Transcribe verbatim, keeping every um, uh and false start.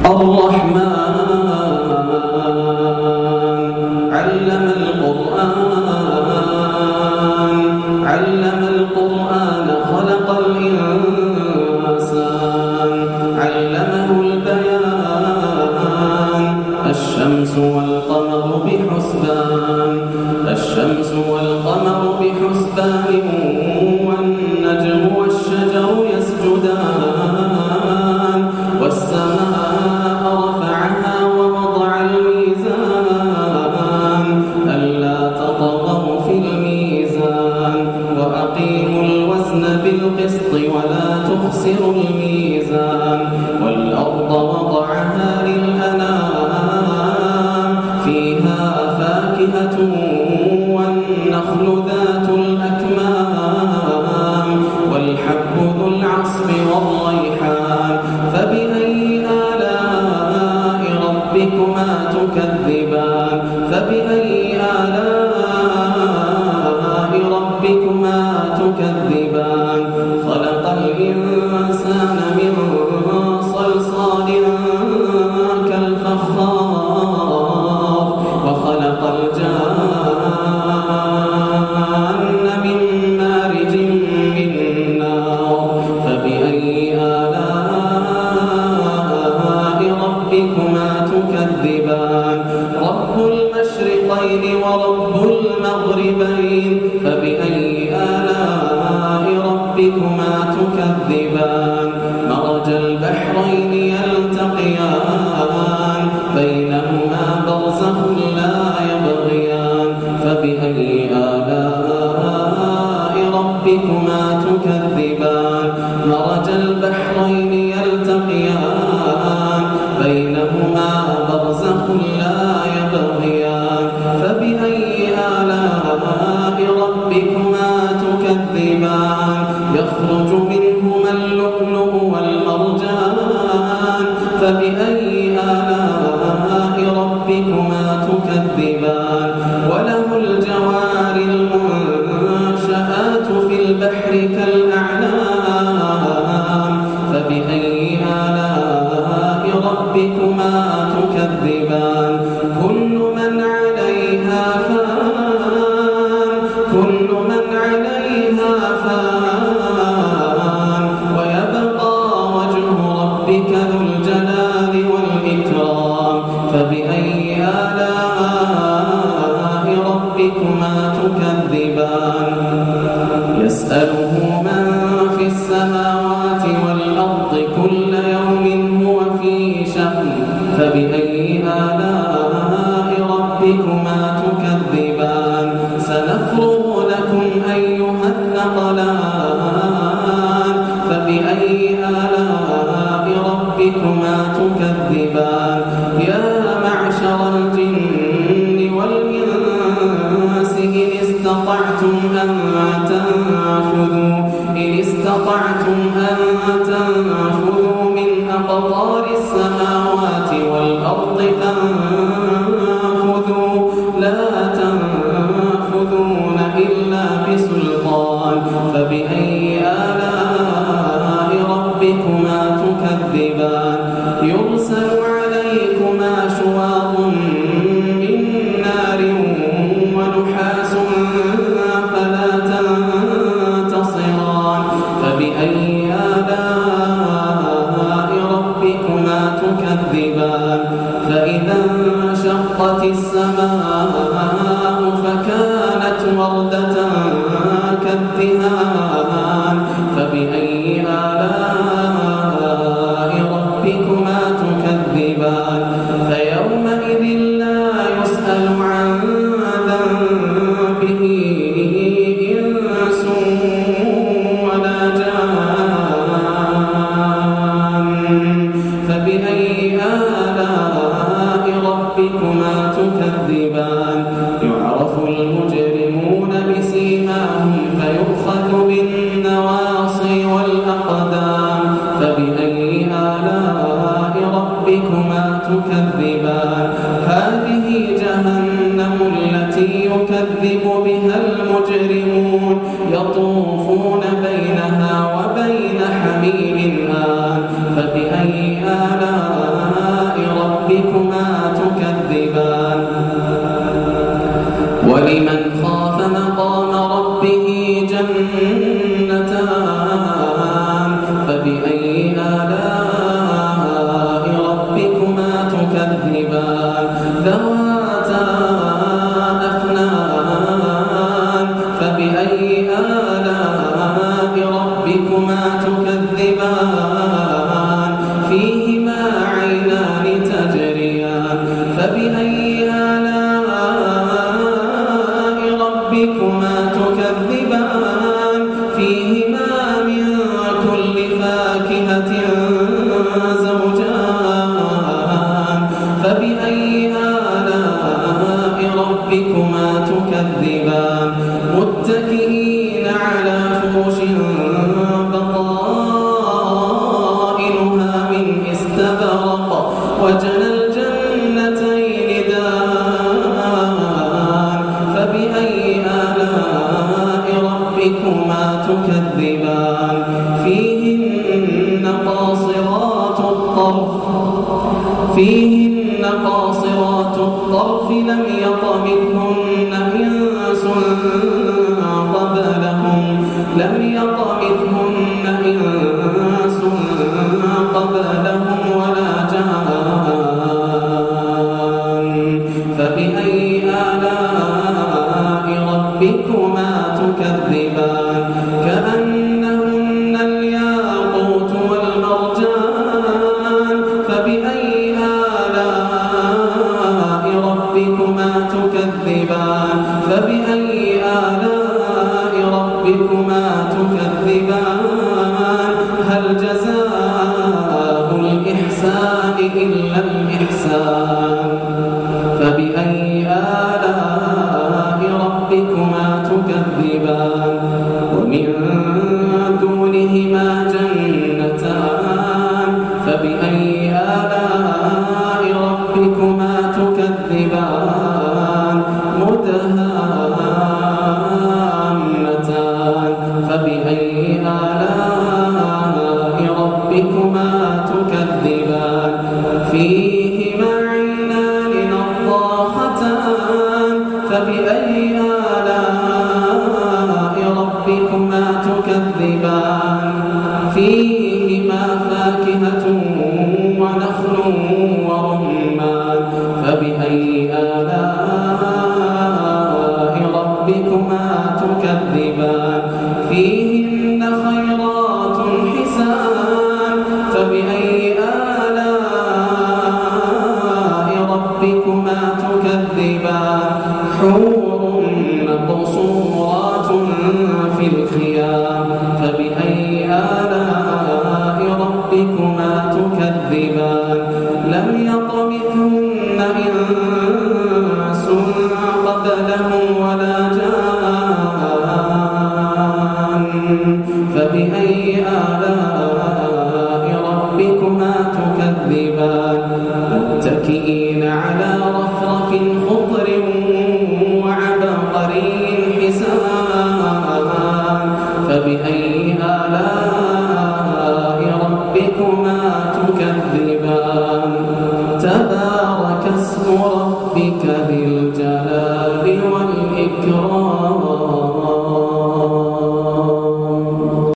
الرحمن علم القرآن علم القرآن خلق الإنسان علمه البيان الشمس والقمر بحسبان الشمس والقمر بحسبان والنجم والشجر يسجدان والسماء رفعها ووضع الميزان ألا تطغوا في الميزان وأقيموا الوزن بالقسط ولا تخسروا الميزان والأرض وضعها للأنام فيها فاكهة والنخل ذات الأكمام والحب ذو العصف والريحان فبأي آلاء ربكما تكذبان فبأي آلاء ربكما تكذبان خلق الإنسان من صلصال كالفخار وخلق الجان من مارج من نار فبأي آلاء ربكما تكذبان رب المشرقين ورب المغربين فبأي آلاء ربكما تكذبان مرج البحرين يلتقيان بينهما برزخ لا يبغيان فبأي آلاء ربكما تكذبان مرج البحرين يلتقيان بينهما برزخ لا يبغيان فبأي آلاء ربكما تكذبان يخرج منهما اللؤلؤ والمرجان فبأي آلاء ربكما تكذبان وله الجوار المنشآت في البحر كالأعلام فبأي آلاء ربكما تكذبان كل من عليها فان كل من عليها فان ويبقى وجه ربك ذو الجلال والإكرام فبأي آلاء ربكما تكذبان يسأله من في السماوات والأرض كل يوم هو في شأن فبأي آلاء ربكما تكذبان سنفرغ لكم أيها الثقلان فبأي آلاء ربكما تكذبان يا معشر الجن والإنس إن استطعتم أن تنفذوا إن استطعتم أن تنفذوا من أقطار السماوات والأرض فانفذوا لا تنفذون إلا بسلطان فبأي آلاء ربكما تكذبان يرسل عليكما شواظ من نار ونحاس فلا تنتصران فبأي آلاء ربكما تكذبان فإذا انشقت السماء فكانت وردة كالدهان فبأي آلاء ربكما تكذبان فيومئذ لا يسأل عن ذنبه إنس ولا جان فبأي آلاء ربكما تكذبان يعرف المجرمون بسيماهم فيؤخذ بالنواصي والأقدام فبأي آلاء ربكما تكذبان هذه جهنم التي يكذب بها المجرمون يطوفون بينها وبين حميم آن فبأي آلاء وجنى الجنتين دان فبأي آلاء ربكما تكذبان فيهن قاصرات الطرف فيهن قاصرات الطرف لم يطمثهن إنس قبلهم لم يطمثهن إنس قبلهم ولا جان فبأي آلاء ربكما تكذبان كأنهن الياقوت والمرجان فبأي آلاء ربكما تكذبان فبأي آلاء ربكما تكذبان هل جزاء الإحسان إلا الإحسان فبأي آلاء ربكما تكذبان ومن دونهما جنتان فبأي آلاء ربكما تكذبان مدهامتان فبأي آلاء ربكما تكذبان فيهما عينان نضاختان فبأي آلاء ربكما تكذبان فيهما فاكهة ونخل ورمان فبأي آلاء ربكما تكذبان فيهن خيرات حسان فبأي آلاء ربكما تكذبان حور مقصورات في الخيام فبأي آلاء ربكما تكذبان لم يطمثهن إنس قبلهم ولا جان فبأي آلاء ربكما تكذبان متكئين على رفرف خضر وعبقري حسان فبأي آلاء ربكما